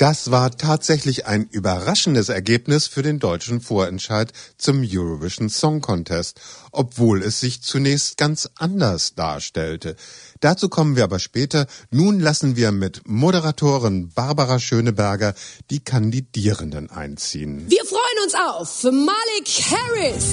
Das war tatsächlich ein überraschendes Ergebnis für den deutschen Vorentscheid zum Eurovision Song Contest, obwohl es sich zunächst ganz anders darstellte. Dazu kommen wir aber später. Nun lassen wir mit Moderatorin Barbara Schöneberger die Kandidierenden einziehen. Wir freuen uns auf Malik Harris,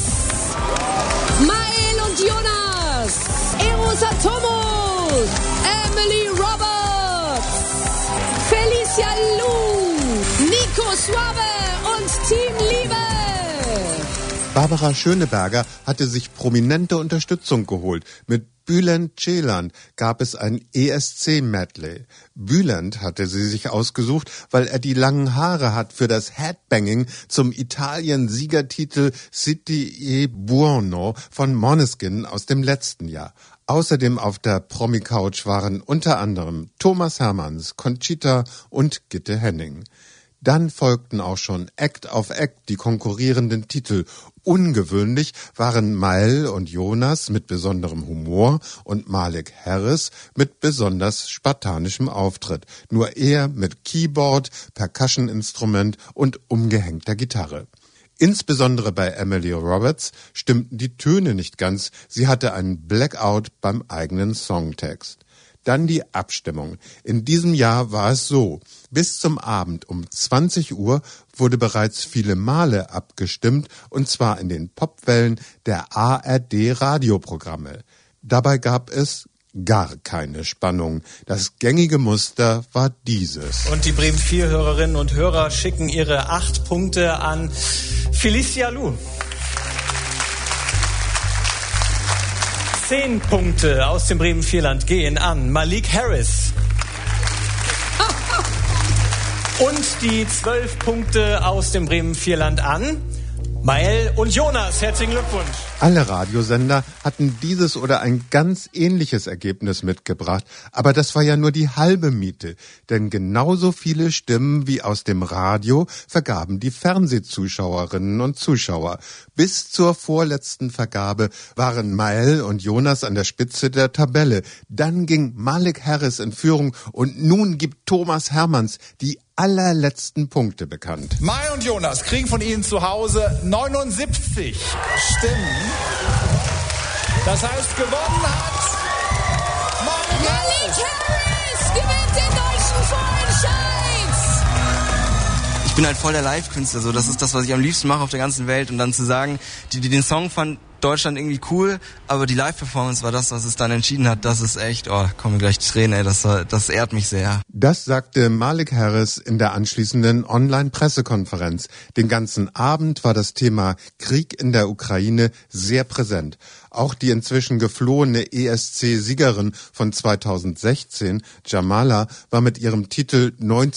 Mael und Jonas, Eros Atomos, Emily Roberts, Felicia Lu, Nico Suave und Team Liebe. Barbara Schöneberger hatte sich prominente Unterstützung geholt. Mit Bülent Ceylan gab es ein ESC-Medley. Bülent hatte sie sich ausgesucht, weil er die langen Haare hat für das Headbanging zum Italien-Siegertitel City e Buono von Måneskin aus dem letzten Jahr. Außerdem auf der Promi-Couch waren unter anderem Thomas Hermanns, Conchita und Gitte Henning. Dann folgten auch schon Act auf Act die konkurrierenden Titel. Ungewöhnlich waren Mael und Jonas mit besonderem Humor und Malik Harris mit besonders spartanischem Auftritt. Nur er mit Keyboard, Percussion-Instrument und umgehängter Gitarre. Insbesondere bei Emily Roberts stimmten die Töne nicht ganz. Sie hatte einen Blackout beim eigenen Songtext. Dann die Abstimmung. In diesem Jahr war es so. Bis zum Abend um 20 Uhr wurde bereits viele Male abgestimmt, und zwar in den Popwellen der ARD-Radioprogramme. Dabei gab es gar keine Spannung. Das gängige Muster war dieses. Und die Bremen 4 Hörerinnen und Hörer schicken ihre 8 Punkte an Felicia Lu. 10 Punkte aus dem Bremen Vierland gehen an Malik Harris. Und die 12 Punkte aus dem Bremen Vierland an Mael und Jonas. Herzlichen Glückwunsch. Alle Radiosender hatten dieses oder ein ganz ähnliches Ergebnis mitgebracht, aber das war ja nur die halbe Miete, denn genauso viele Stimmen wie aus dem Radio vergaben die Fernsehzuschauerinnen und Zuschauer. Bis zur vorletzten Vergabe waren Mael und Jonas an der Spitze der Tabelle. Dann ging Malik Harris in Führung und nun gibt Thomas Hermanns die allerletzten Punkte bekannt. Mael und Jonas kriegen von Ihnen zu Hause 79 Stimmen. Das heißt, gewonnen hat Malik Harris gewinnt den deutschen Vorentscheid. Ich bin halt voll der Live-Künstler, so. Das ist das, was ich am liebsten mache auf der ganzen Welt. Und dann zu sagen, die den Song fand Deutschland irgendwie cool, aber die Live-Performance war das, was es dann entschieden hat. Das ist echt, kommen mir gleich Tränen, ey, das ehrt mich sehr. Das sagte Malik Harris in der anschließenden Online-Pressekonferenz. Den ganzen Abend war das Thema Krieg in der Ukraine sehr präsent. Auch die inzwischen geflohene ESC-Siegerin von 2016, Jamala, war mit ihrem Titel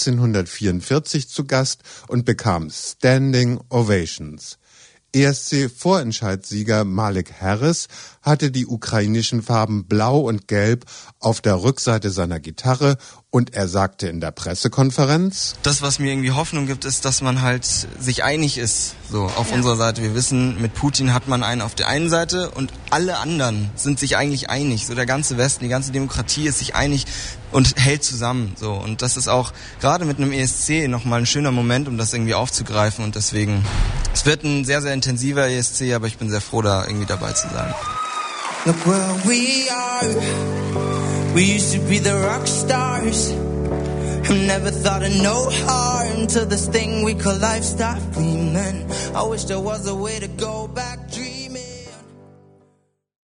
1944 zu Gast und bekam Standing Ovations. ESC-Vorentscheidssieger Malik Harris hatte die ukrainischen Farben Blau und Gelb auf der Rückseite seiner Gitarre und er sagte in der Pressekonferenz: Das, was mir irgendwie Hoffnung gibt, ist, dass man halt sich einig ist, so auf unserer Seite. Wir wissen, mit Putin hat man einen auf der einen Seite und alle anderen sind sich eigentlich einig. So der ganze Westen, die ganze Demokratie ist sich einig und hält zusammen. So, und das ist auch gerade mit einem ESC nochmal ein schöner Moment, um das irgendwie aufzugreifen. Und deswegen, es wird ein sehr, sehr intensiver ESC, aber ich bin sehr froh, da irgendwie dabei zu sein. Look where we are. We used to be the rock stars. Who never thought of no harm till this thing we call life stopped dreaming. I wish there was a way to go back dreaming.